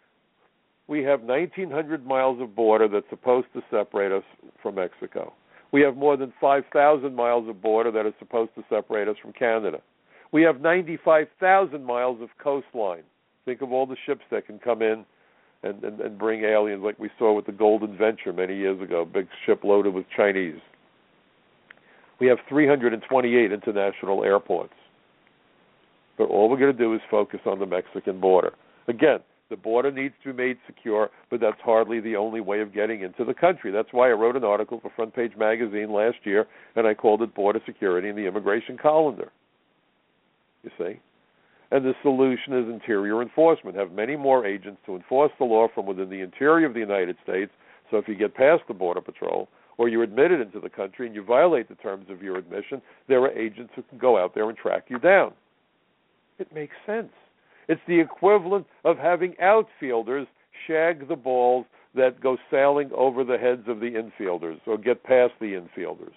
We have 1,900 miles of border that's supposed to separate us from Mexico. We have more than 5,000 miles of border that is supposed to separate us from Canada. We have 95,000 miles of coastline. Think of all the ships that can come in and bring aliens, like we saw with the Golden Venture many years ago, a big ship loaded with Chinese. We have 328 international airports. But all we're going to do is focus on the Mexican border. Again, the border needs to be made secure, but that's hardly the only way of getting into the country. That's why I wrote an article for Front Page Magazine last year, and I called it Border Security and the Immigration Calendar. You see? And the solution is interior enforcement. Have many more agents to enforce the law from within the interior of the United States, so if you get past the Border Patrol, or you're admitted into the country and you violate the terms of your admission, there are agents who can go out there and track you down. It makes sense. It's the equivalent of having outfielders shag the balls that go sailing over the heads of the infielders or get past the infielders.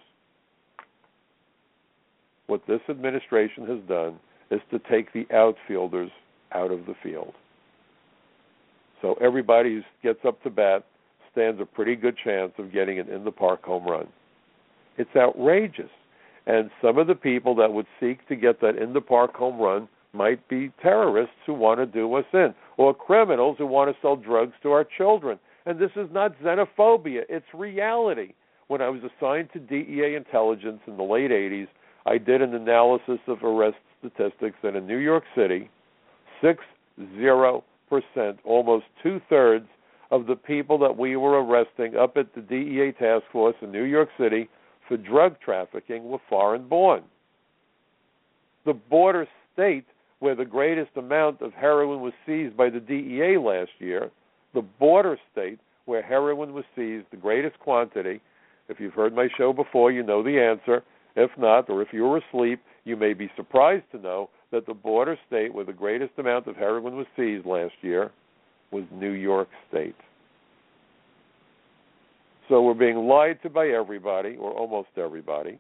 What this administration has done is to take the outfielders out of the field. So everybody who gets up to bat stands a pretty good chance of getting an in-the-park home run. It's outrageous. And some of the people that would seek to get that in-the-park home run might be terrorists who want to do us in, or criminals who want to sell drugs to our children. And this is not xenophobia, it's reality. When I was assigned to DEA intelligence in the late 80s, I did an analysis of arrest statistics, and in New York City, 60%, almost two-thirds of the people that we were arresting up at the DEA task force in New York City for drug trafficking were foreign-born. The border state where the greatest amount of heroin was seized by the DEA last year, the border state where heroin was seized, the greatest quantity. If you've heard my show before, you know the answer. If not, or if you were asleep, you may be surprised to know that the border state where the greatest amount of heroin was seized last year was New York State. So we're being lied to by everybody, or almost everybody,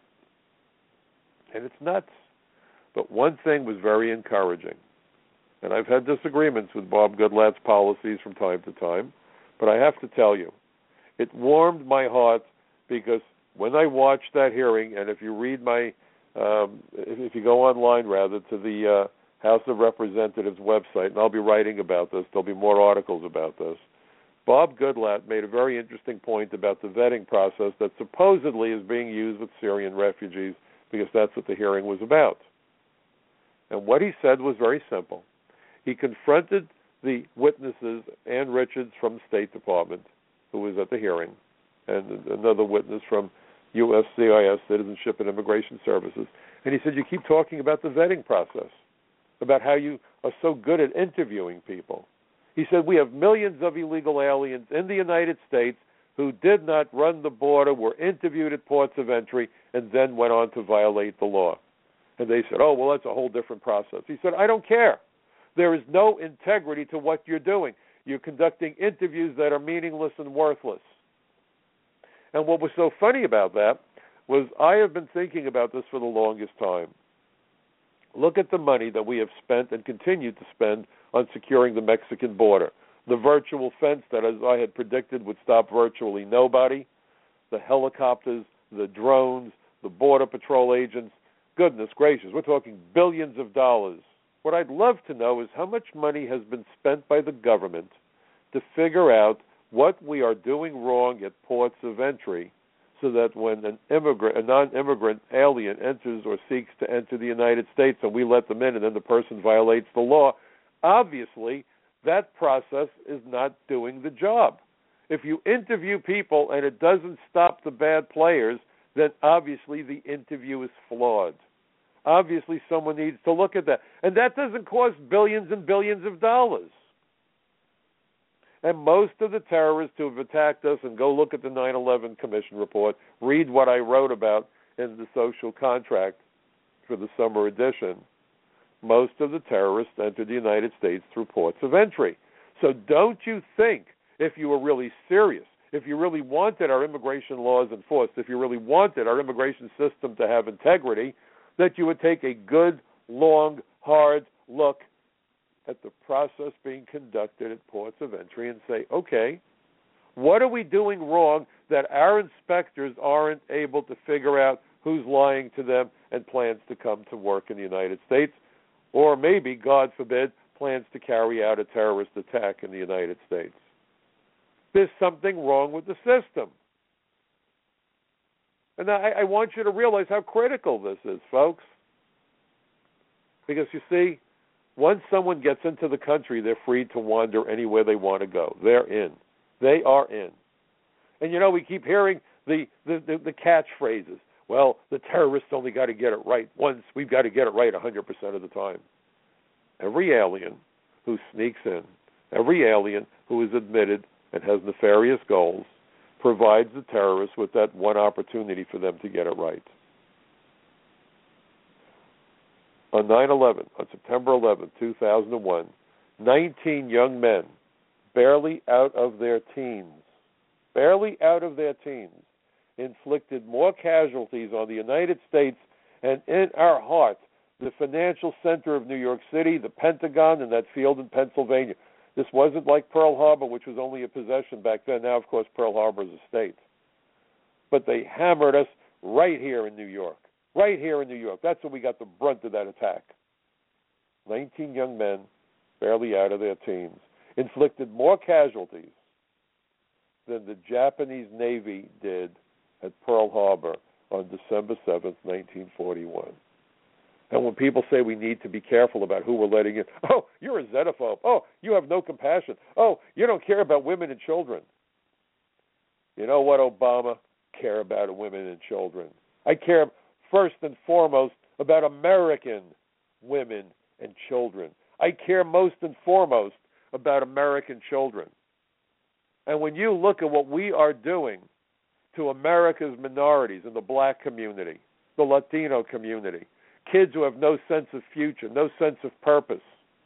and it's nuts. But one thing was very encouraging, and I've had disagreements with Bob Goodlatte's policies from time to time, but I have to tell you, it warmed my heart because when I watched that hearing, and if you read my, if you go online rather to the House of Representatives website, and I'll be writing about this, there'll be more articles about this, Bob Goodlatte made a very interesting point about the vetting process that supposedly is being used with Syrian refugees, because that's what the hearing was about. And what he said was very simple. He confronted the witnesses, Ann Richards from the State Department, who was at the hearing, and another witness from USCIS, Citizenship and Immigration Services. And he said, you keep talking about the vetting process, about how you are so good at interviewing people. He said, we have millions of illegal aliens in the United States who did not run the border, were interviewed at ports of entry, and then went on to violate the law. And they said, oh, well, that's a whole different process. He said, I don't care. There is no integrity to what you're doing. You're conducting interviews that are meaningless and worthless. And what was so funny about that was I have been thinking about this for the longest time. Look at the money that we have spent and continue to spend on securing the Mexican border. The virtual fence that, as I had predicted, would stop virtually nobody, the helicopters, the drones, the Border Patrol agents. Goodness gracious, we're talking billions of dollars. What I'd love to know is how much money has been spent by the government to figure out what we are doing wrong at ports of entry so that when a non-immigrant alien enters or seeks to enter the United States and we let them in and then the person violates the law, obviously that process is not doing the job. If you interview people and it doesn't stop the bad players, then obviously the interview is flawed. Obviously someone needs to look at that. And that doesn't cost billions and billions of dollars. And most of the terrorists who have attacked us, and go look at the 9/11 Commission report, read what I wrote about in the social contract for the summer edition, most of the terrorists entered the United States through ports of entry. So don't you think, if you were really serious, if you really wanted our immigration laws enforced, if you really wanted our immigration system to have integrity, that you would take a good, long, hard look at the process being conducted at ports of entry and say, okay, What are we doing wrong that our inspectors aren't able to figure out who's lying to them and plans to come to work in the United States, or maybe, God forbid, plans to carry out a terrorist attack in the United States? There's something wrong with the system. And I want you to realize how critical this is, folks. Because you see, once someone gets into the country, they're free to wander anywhere they want to go. They're in. They are in. And you know, we keep hearing the catchphrases. Well, the terrorists only got to get it right once. We've got to get it right 100% of the time. Every alien who sneaks in, every alien who is admitted and has nefarious goals, provides the terrorists with that one opportunity for them to get it right. On 9/11, on September 11, 2001, 19 young men, barely out of their teens, inflicted more casualties on the United States and in our heart, the financial center of New York City, the Pentagon, and that field in Pennsylvania. This wasn't like Pearl Harbor, which was only a possession back then. Now, of course, Pearl Harbor is a state. But they hammered us right here in New York. Right here in New York. That's when we got the brunt of that attack. 19 young men, barely out of their teens, inflicted more casualties than the Japanese Navy did at Pearl Harbor on December 7th, 1941. And when people say we need to be careful about who we're letting in, oh, you're a xenophobe. Oh, you have no compassion. Oh, you don't care about women and children. You know what, Obama? Care about women and children. I care first and foremost about American women and children. I care most and foremost about American children. And when you look at what we are doing to America's minorities in the black community, the Latino community, kids who have no sense of future, no sense of purpose.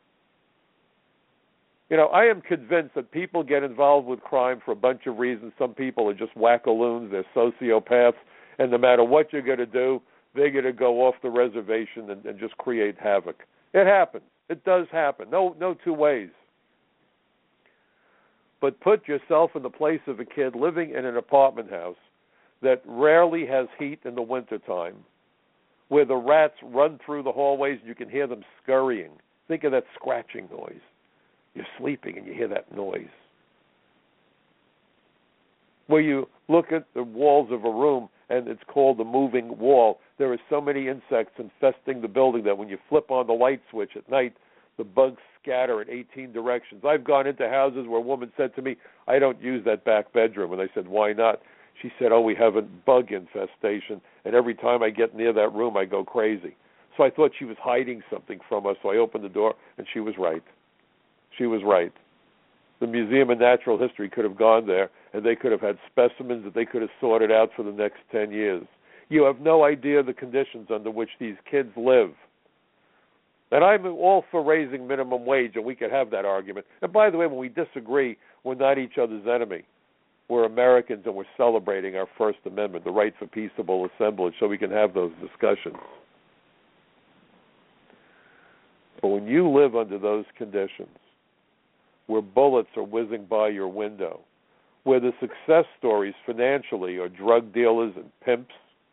You know, I am convinced that people get involved with crime for a bunch of reasons. Some people are just wackaloons, they're sociopaths, and no matter what you're going to do, they're going to go off the reservation and just create havoc. It happens. It does happen. No two ways. But put yourself in the place of a kid living in an apartment house that rarely has heat in the wintertime, where the rats run through the hallways and you can hear them scurrying. Think of that scratching noise. You're sleeping and you hear that noise. Where you look at the walls of a room and it's called the moving wall. There are so many insects infesting the building that when you flip on the light switch at night, the bugs scatter in 18 directions. I've gone into houses where a woman said to me, I don't use that back bedroom. And I said, why not? She said, oh, we have a bug infestation, and every time I get near that room, I go crazy. So I thought she was hiding something from us, so I opened the door, and she was right. She was right. The Museum of Natural History could have gone there, and they could have had specimens that they could have sorted out for the next 10 years. You have no idea the conditions under which these kids live. And I'm all for raising minimum wage, and we could have that argument. And by the way, when we disagree, we're not each other's enemy. We're Americans, and we're celebrating our First Amendment, the right for peaceable assemblage, so we can have those discussions. But when you live under those conditions, where bullets are whizzing by your window, where the success stories financially are drug dealers and pimps,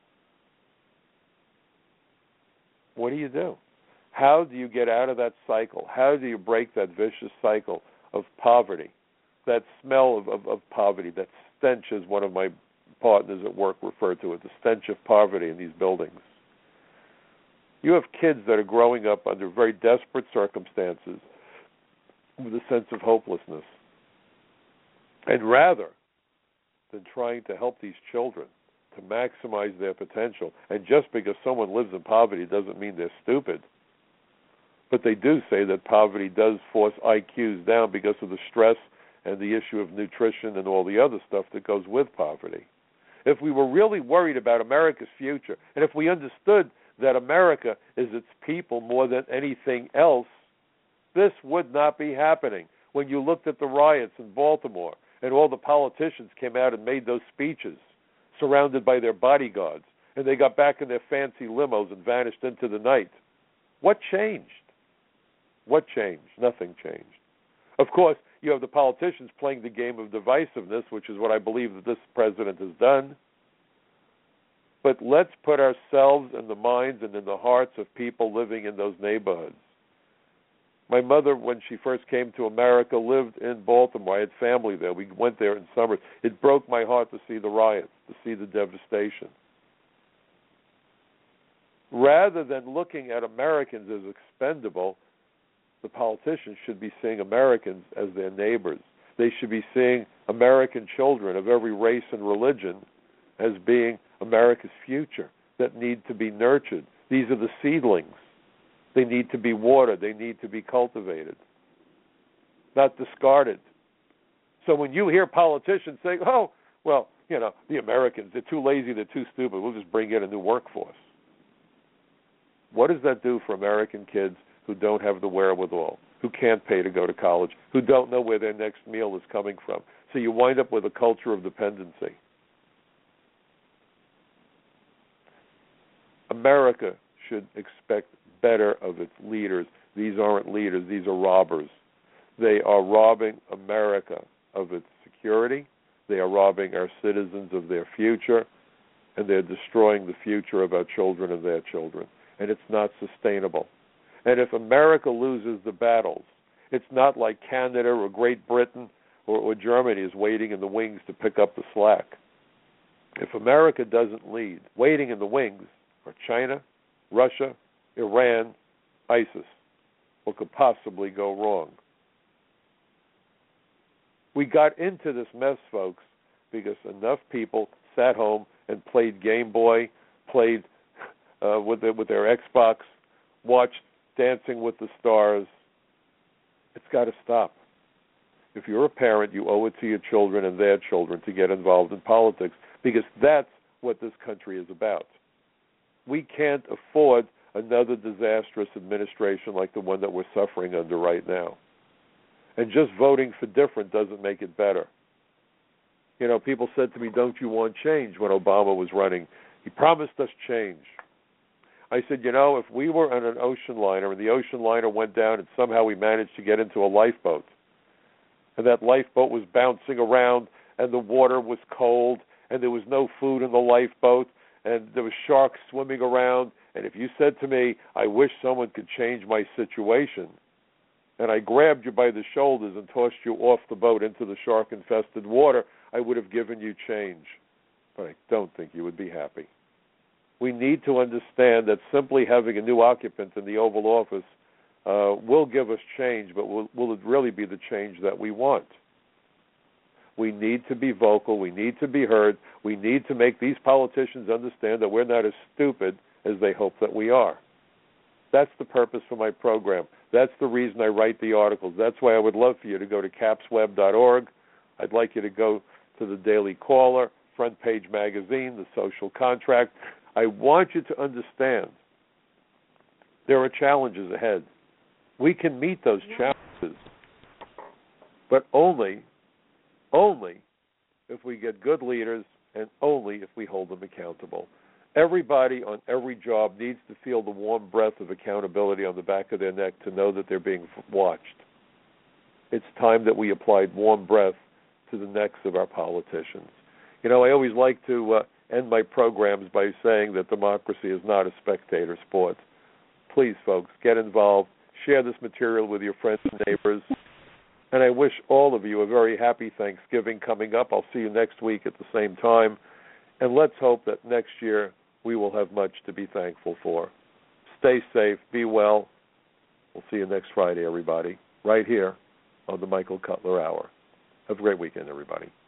what do you do? How do you get out of that cycle? How do you break that vicious cycle of poverty, that smell of poverty, that stench, as one of my partners at work referred to it, the stench of poverty in these buildings? You have kids that are growing up under very desperate circumstances with a sense of hopelessness. And rather than trying to help these children to maximize their potential, and just because someone lives in poverty doesn't mean they're stupid, but they do say that poverty does force IQs down because of the stress and the issue of nutrition and all the other stuff that goes with poverty. If we were really worried about America's future, and if we understood that America is its people more than anything else, this would not be happening. When you looked at the riots in Baltimore and all the politicians came out and made those speeches surrounded by their bodyguards, and they got back in their fancy limos and vanished into the night, what changed? What changed? Nothing changed. Of course, you have the politicians playing the game of divisiveness, which is what I believe that this president has done. But let's put ourselves in the minds and in the hearts of people living in those neighborhoods. My mother, when she first came to America, lived in Baltimore. I had family there. We went there in summer. It broke my heart to see the riots, to see the devastation. Rather than looking at Americans as expendable, the politicians should be seeing Americans as their neighbors. They should be seeing American children of every race and religion as being America's future that need to be nurtured. These are the seedlings. They need to be watered. They need to be cultivated, not discarded. So when you hear politicians saying, oh, well, the Americans, they're too lazy, they're too stupid, we'll just bring in a new workforce. What does that do for American kids who don't have the wherewithal, who can't pay to go to college, who don't know where their next meal is coming from? So you wind up with a culture of dependency. America should expect better of its leaders. These aren't leaders, these are robbers. They are robbing America of its security. They are robbing our citizens of their future, and they're destroying the future of our children and their children. And it's not sustainable. And if America loses the battles, it's not like Canada or Great Britain or Germany is waiting in the wings to pick up the slack. If America doesn't lead, waiting in the wings are China, Russia, Iran, ISIS. What could possibly go wrong? We got into this mess, folks, because enough people sat home and played Game Boy, played with their Xbox, watched Dancing with the Stars. It's got to stop. If you're a parent, you owe it to your children and their children to get involved in politics, because that's what this country is about. We can't afford another disastrous administration like the one that we're suffering under right now. And just voting for different doesn't make it better. People said to me, don't you want change when Obama was running? He promised us change. I said, if we were on an ocean liner and the ocean liner went down and somehow we managed to get into a lifeboat, and that lifeboat was bouncing around and the water was cold and there was no food in the lifeboat and there were sharks swimming around, and if you said to me, I wish someone could change my situation, and I grabbed you by the shoulders and tossed you off the boat into the shark-infested water, I would have given you change. But I don't think you would be happy. We need to understand that simply having a new occupant in the Oval Office will give us change, but will it really be the change that we want? We need to be vocal. We need to be heard. We need to make these politicians understand that we're not as stupid as they hope that we are. That's the purpose for my program. That's the reason I write the articles. That's why I would love for you to go to capsweb.org. I'd like you to go to the Daily Caller, Front Page Magazine, The Social Contract. I want you to understand there are challenges ahead. We can meet those challenges, but only if we get good leaders and only if we hold them accountable. Everybody on every job needs to feel the warm breath of accountability on the back of their neck to know that they're being watched. It's time that we applied warm breath to the necks of our politicians. I always like to end my programs by saying that democracy is not a spectator sport. Please, folks, get involved. Share this material with your friends and neighbors. And I wish all of you a very happy Thanksgiving coming up. I'll see you next week at the same time. And let's hope that next year we will have much to be thankful for. Stay safe. Be well. We'll see you next Friday, everybody, right here on the Michael Cutler Hour. Have a great weekend, everybody.